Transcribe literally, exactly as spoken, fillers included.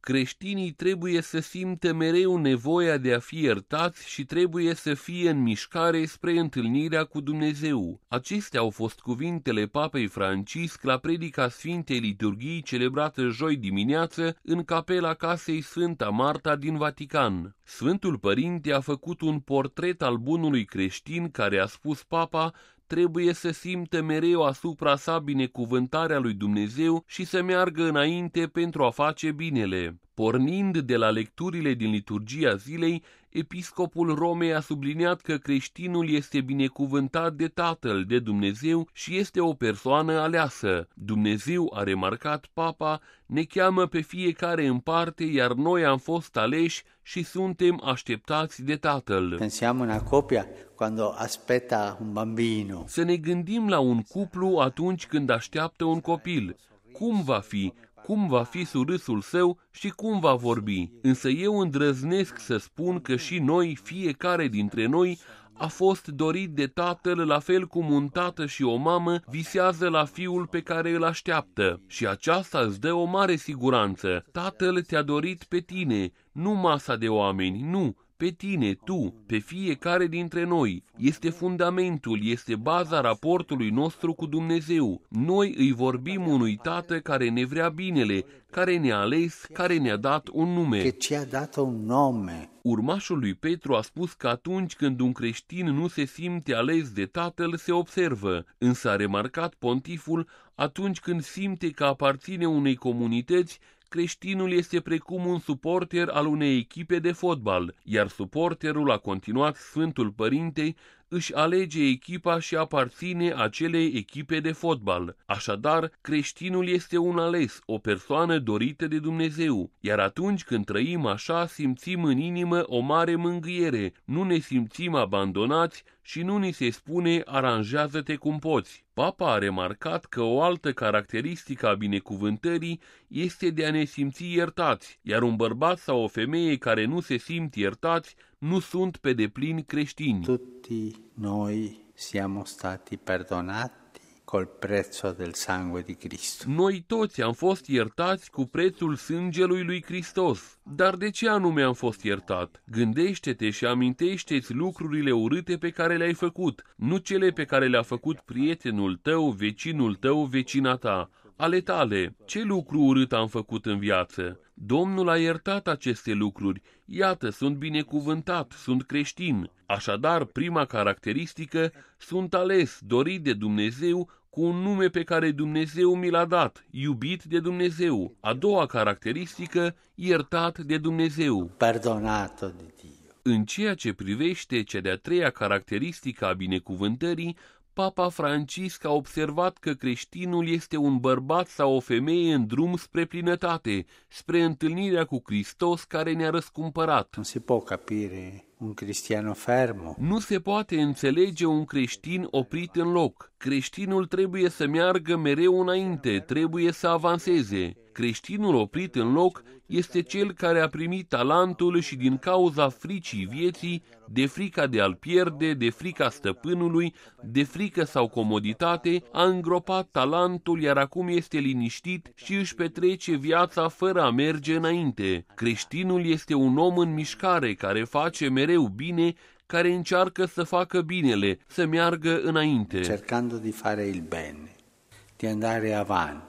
Creștinii trebuie să simtă mereu nevoia de a fi iertați și trebuie să fie în mișcare spre întâlnirea cu Dumnezeu. Acestea au fost cuvintele Papei Francisc la predica Sfintei Liturghii celebrată joi dimineață în capela casei Sfânta Marta din Vatican. Sfântul Părinte a făcut un portret al bunului creștin care, a spus Papa, trebuie să simtă mereu asupra sa binecuvântarea lui Dumnezeu și să meargă înainte pentru a face binele. Pornind de la lecturile din liturgia zilei, episcopul Romei a subliniat că creștinul este binecuvântat de Tatăl, de Dumnezeu și este o persoană aleasă. Dumnezeu, a remarcat Papa, ne cheamă pe fiecare în parte, iar noi am fost aleși și suntem așteptați de Tatăl. Pensiamo una coppia quando aspetta un bambino. Să ne gândim la un cuplu atunci când așteaptă un copil. Cum va fi? Cum va fi surâsul său și cum va vorbi. Însă eu îndrăznesc să spun că și noi, fiecare dintre noi, a fost dorit de Tatăl, la fel cum un tată și o mamă visează la fiul pe care îl așteaptă. Și aceasta îți dă o mare siguranță. Tatăl te-a dorit pe tine, nu masa de oameni, nu, pe tine, tu, pe fiecare dintre noi. Este fundamentul, este baza raportului nostru cu Dumnezeu. Noi îi vorbim unui Tată care ne vrea binele, care ne-a ales, care ne-a dat un nume. Che ci ha dato un nome. Urmașul lui Petru a spus că atunci când un creștin nu se simte ales de Tatăl, se observă, însă a remarcat pontiful, atunci când simte că aparține unei comunități, creștinul este precum un suporter al unei echipe de fotbal, iar suporterul, a continuat Sfântul Părinte, își alege echipa și aparține acelei echipe de fotbal. Așadar, creștinul este un ales, o persoană dorită de Dumnezeu, iar atunci când trăim așa, simțim în inimă o mare mângâiere, nu ne simțim abandonați și nu ni se spune aranjează-te cum poți. Papa a remarcat că o altă caracteristică a binecuvântării este de a ne simți iertați, iar un bărbat sau o femeie care nu se simt iertați nu sunt pe deplin creștini. Tutti noi siamo stati perdonati col prezzo del sangue di Cristo. Noi toți am fost iertați cu prețul sângelui lui Hristos. Dar de ce anume am fost iertat? Gândește-te și amintește-ți lucrurile urâte pe care le-ai făcut, nu cele pe care le-a făcut prietenul tău, vecinul tău, vecina ta, ale tale. Ce lucru urât am făcut în viață? Domnul a iertat aceste lucruri. Iată, sunt binecuvântat, sunt creștin. Așadar, prima caracteristică, sunt ales, dorit de Dumnezeu, cu un nume pe care Dumnezeu mi l-a dat, iubit de Dumnezeu. A doua caracteristică, iertat de Dumnezeu. Perdonato de Dio. În ceea ce privește cea de-a treia caracteristică a binecuvântării, Papa Francisc a observat că creștinul este un bărbat sau o femeie în drum spre plinătate, spre întâlnirea cu Hristos care ne-a răscumpărat. Non si può capire un cristiano fermo. Nu se poate înțelege un creștin oprit în loc. Creștinul trebuie să meargă mereu înainte, trebuie să avanseze. Creștinul oprit în loc este cel care a primit talentul și din cauza fricii vieții, de frica de a-l pierde, de frica stăpânului, de frică sau comoditate, a îngropat talentul, iar acum este liniștit și își petrece viața fără a merge înainte. Creștinul este un om în mișcare care face mereu bine, care încearcă să facă binele, să meargă înainte. Cercando di fare il bene, di andare avanti.